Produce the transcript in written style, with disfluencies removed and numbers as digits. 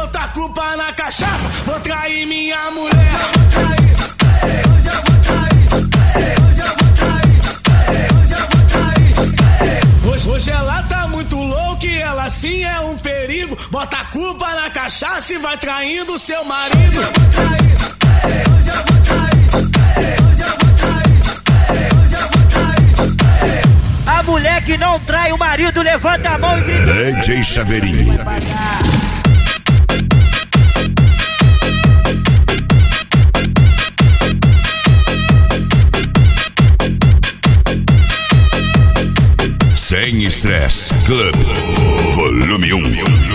botar a culpa na cachaça. Vou trair minha mulher. Hoje eu vou trair. Hoje eu vou trair. Hoje eu vou trair. Hoje ela tá muito louca e ela sim é um perigo. Bota a culpa na cachaça e vai traindo seu marido. Hoje eu vou trair. Hoje eu vou trair. Hoje eu vou trair. Hoje eu vou trair. A mulher que não trai o marido levanta a mão e grita. DJ Chaveirinho. Sem estresse, Club Volume 1.